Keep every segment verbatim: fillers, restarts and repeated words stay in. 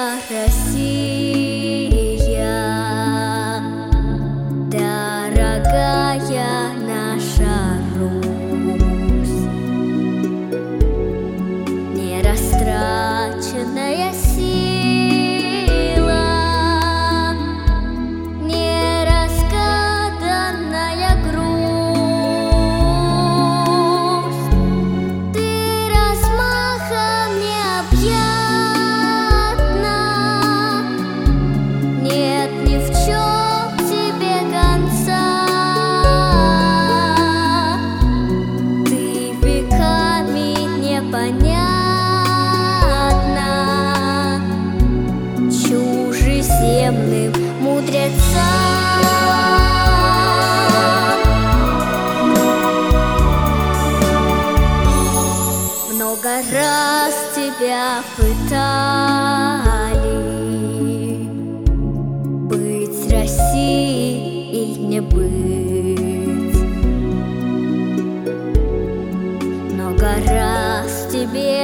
моя Россия, дорогая наша Русь, нерастраченная сила, неразгаданная грусть. Ты размахом необъятна, нет ни в чем тебе конца. Ты веками непонятна чужеземным мудрецам. Много раз тебя пытали быть Россией или не быть. Много раз тебе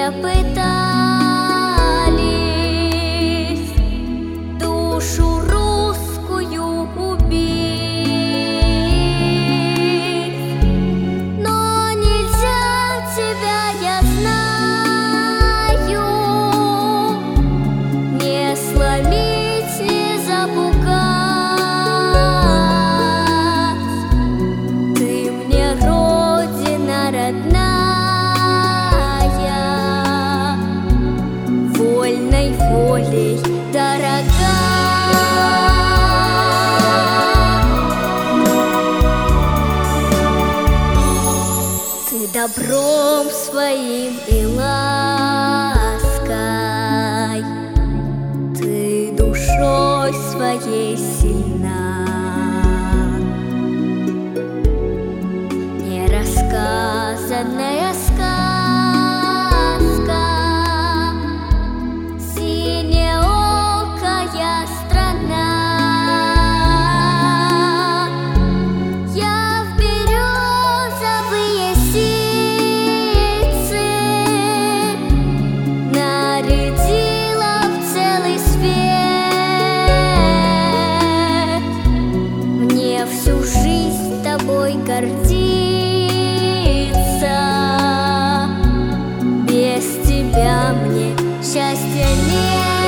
пытались душу русскую убить, но нельзя тебя, я знаю, не сломить, не запугать. Ты мне родина родная, вольной волей дорога. Ты добром своим и лаской, ты душой своей сильна, нерассказанная сказка, синеокая страна. Я в березовые ситцы нарядила в целый свет. Мне всю жизнь тобой гордиться, без тебя мне счастья нет.